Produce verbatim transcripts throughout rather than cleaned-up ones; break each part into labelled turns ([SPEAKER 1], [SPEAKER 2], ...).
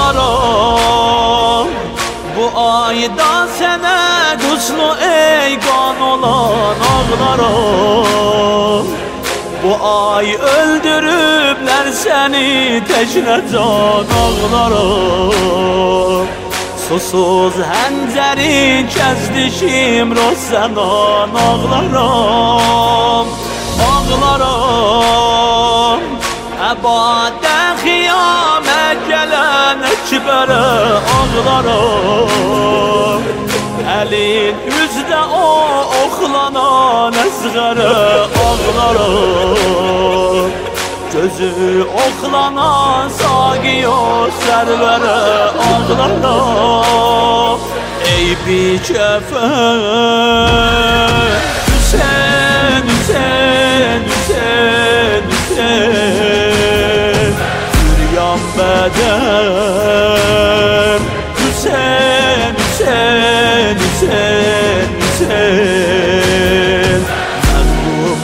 [SPEAKER 1] ağlarım. Bu ayda sene kuşlu eygan olan ağlarım. Bu ay öldürübler seni teşne can ağlarım. Susuz həncəri kəzdişim rozənan ağlarım. Ağlarım əbadə xiyamə gələn əkbərə ağlarım. Əlin üzdə o oxlanan əzğərə ağlarım. Gözü oxlanan Saqiyo sərvərə ağlarım. Ey bikəfən Hüseyn, Hüseyn, Hüseyn, Hüseyn, Büryan bədəm Hüseyn, Hüseyn, Hüseyn, Hüseyn, məzlum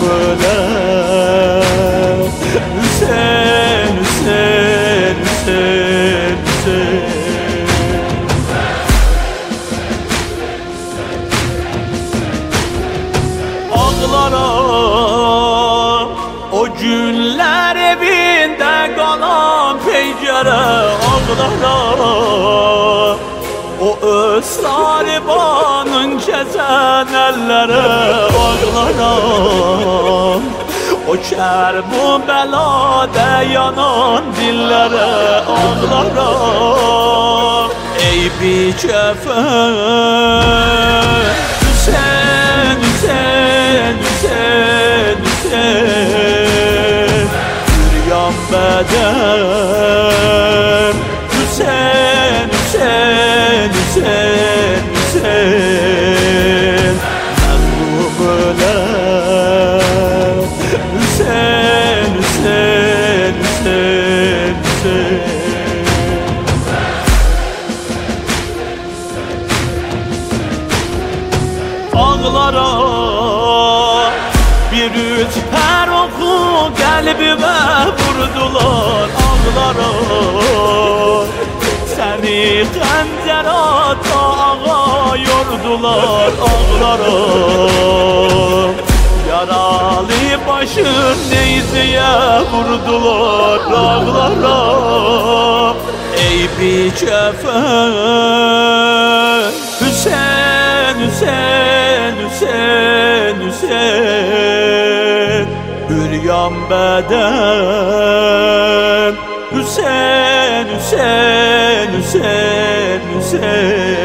[SPEAKER 1] öləm Hüseyn, Hüseyn, Hüseyn, Hüseyn. Ağlarım o günlər evində qalan peygərə ağlarım. O öz saribanın kəsən əllərə ağlarım. O kər bu bəlada yanan dillərə ağlarım. Ey bikəfən Hüseyn, Hüseyn, Hüseyn, Hüseyn, Büryan bədəm Hüseyn, Hüseyn, Hüseyn, Hüseyn, məzlum öləm Hüseyn, Hüseyn, Hüseyn, Hüseyn. Ağlara bir üç per oku qəlbimə vurdular ağlara. Səni xəncər ata ağa yordular ağlara. Yaralı başın neyziyə vurdular ağlara. Ey bikəfən Hüseyn, Hüseyn, Hüseyn, Hüseyn, Büryan bədəm Hüseyn, Hüseyn, Hüseyn, Hüseyn.